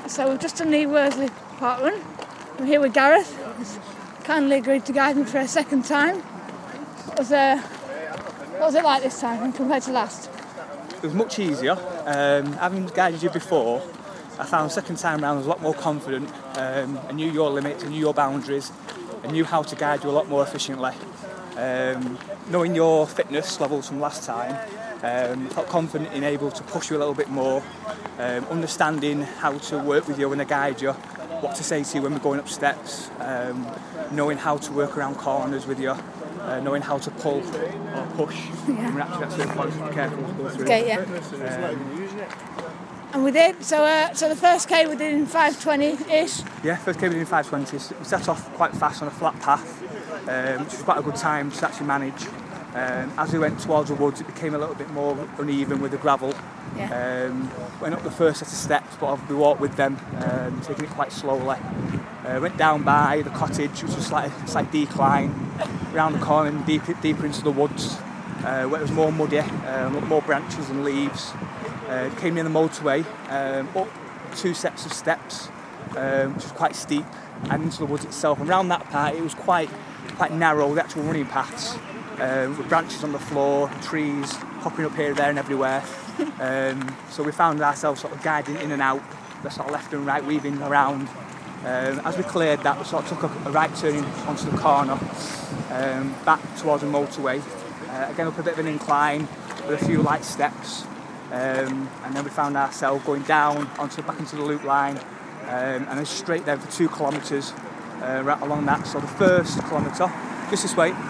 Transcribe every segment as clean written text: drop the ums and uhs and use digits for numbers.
So we've just done the Worsley Park run. I'm here with Gareth, who's kindly agreed to guide me for a second time. What was it like this time compared to last? It was much easier. Having guided you before, I found second time round I was a lot more confident. I knew your limits, I knew your boundaries, I knew how to guide you a lot more efficiently. Knowing your fitness levels from last time, I felt confident in able to push you a little bit more, understanding how to work with you when I guide you, what to say to you when we're going up steps, knowing how to work around corners with you, knowing how to pull or push. Yeah. We're actually at certain points, be careful to go through. Okay, yeah. And we did, so the first K we did in 5:20-ish. Yeah, first K we did in 5:20. We set off quite fast on a flat path, which was quite a good time to actually manage. As we went towards the woods, it became a little bit more uneven with the gravel. Yeah. Went up the first set of steps, but we walked with them, taking it quite slowly. Went down by the cottage, which was a slight decline, round the corner and deeper into the woods, where it was more muddy, more branches and leaves. Came near the motorway, up 2 sets of steps, which was quite steep, and into the woods itself. And around that part, it was quite narrow, the actual running paths, with branches on the floor, trees popping up here, there and everywhere. So we found ourselves sort of guiding in and out, the sort of left and right, weaving around. As we cleared that, we sort of took a right turning onto the corner, back towards the motorway. Again, up a bit of an incline with a few light steps. And then we found ourselves going down back into the loop line, and then straight there for 2 kilometres right along that. So the first kilometre, just this way,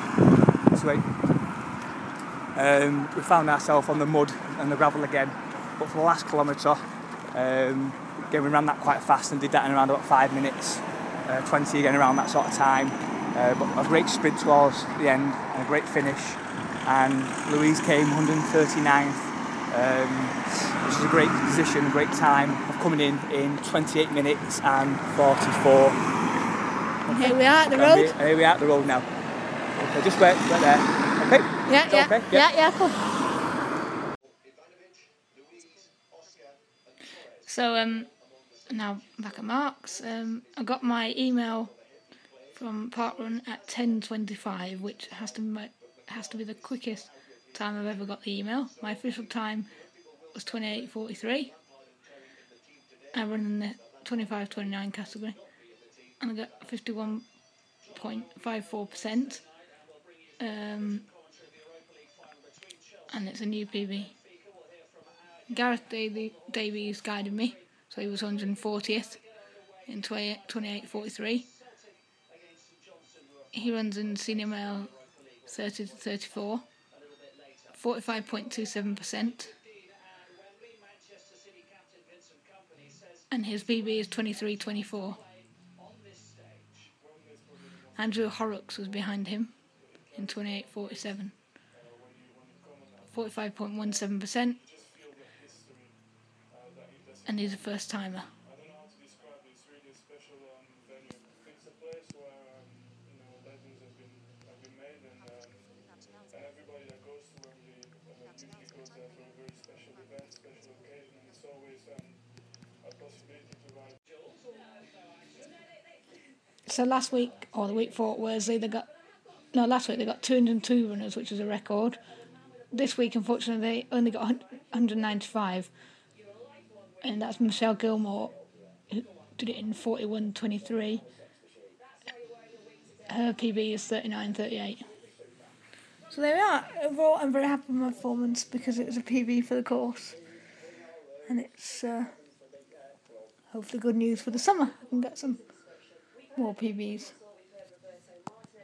we found ourselves on the mud and the gravel again. But for the last kilometre, again we ran that quite fast and did that in around about 5 minutes, 20 again around that sort of time. But a great sprint towards the end and a great finish. And Louise came 139th. Which is a great position, a great time of coming in 28 minutes and 44. Here we are at the road. Here we are at the road now. Okay, just wait there. Okay? Yeah. Okay? Yeah, cool. So, now back at Mark's. I got my email from Parkrun at 10:25, which has to be the quickest time I've ever got the email. My official time was 28:43. I run in the 25-29 category, and I got 51.54%. And it's a new PB. Gareth Davies guided me, so he was 140th in 28:43. He runs in senior male 30-34. 45.27%, and his PB is 23:24. Andrew Horrocks was behind him in 28:47. 45.17%, and he's a first timer. So last week, or the week before at Worsley, last week they got 202 runners, which was a record. This week, unfortunately, they only got 195, and that's Michelle Gilmore, who did it in 41:23. Her PB is 39:38. So there we are. Overall, I'm very happy with my performance because it was a PB for the course, and it's hopefully good news for the summer. I can get some more PBs.